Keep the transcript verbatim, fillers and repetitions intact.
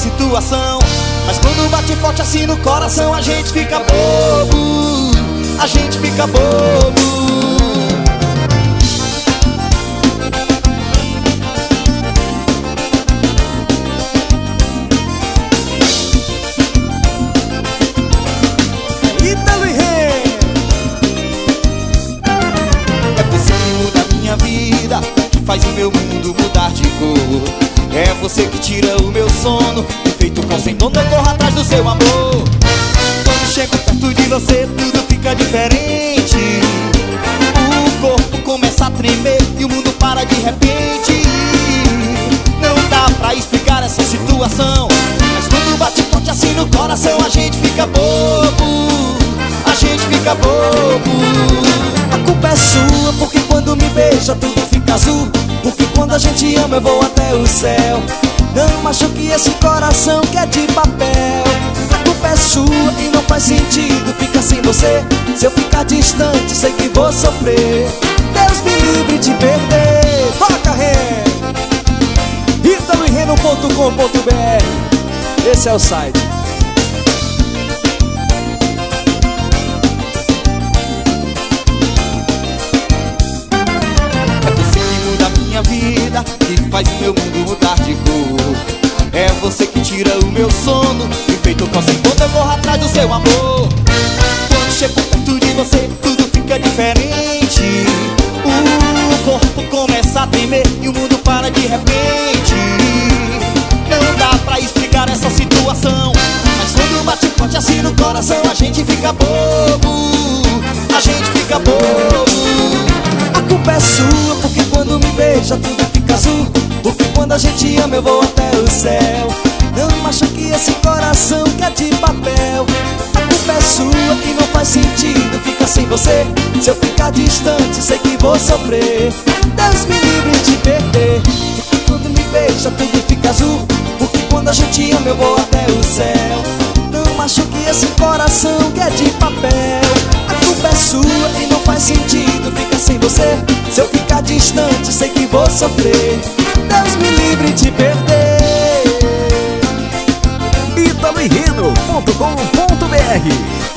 situação. Mas quando bate forte assim no coração, a gente fica bobo, a gente fica bobo. Faz o meu mundo mudar de cor. É você que tira o meu sono. E feito com sem dono eu corro atrás do seu amor. Quando chego perto de você tudo fica diferente. O corpo começa a tremer e o mundo para de repente. Não dá pra explicar essa situação, mas quando bate forte assim no coração, a gente fica bobo, a gente fica bobo. A culpa é sua porque quando me beija tudo fica azul. Porque quando a gente ama eu vou até o céu. Não machuque esse coração que é de papel. A culpa é sua e não faz sentido ficar sem você. Se eu ficar distante sei que vou sofrer. Deus me livre de perder. Toca, Rê! Ítalo e Reno ponto com ponto b r. Esse é o site. Vida que faz o meu mundo mudar de cor. É você que tira o meu sono. E feito com sem conta eu corro atrás do seu amor. Quando chego perto de você tudo fica diferente. O corpo começa a tremer e o mundo para de repente. Não dá pra explicar essa situação, mas quando bate forte assim no coração, a gente fica bobo, a gente fica bobo. A culpa é sua porque quando me beija tudo fica azul. Porque quando a gente ama eu vou até o céu. Não machuque esse coração que é de papel. A culpa é sua e não faz sentido ficar sem você. Se eu ficar distante sei que vou sofrer. Deus me livre de perder. Porque quando me beija tudo fica azul. Porque quando a gente ama eu vou até o céu. Não machuque esse coração que é de papel. A culpa é sua e não faz sentido ficar sem você. Se eu ficar distante sei que vou sofrer. Deus me livre de perder. Ítalo e Reno ponto com ponto b r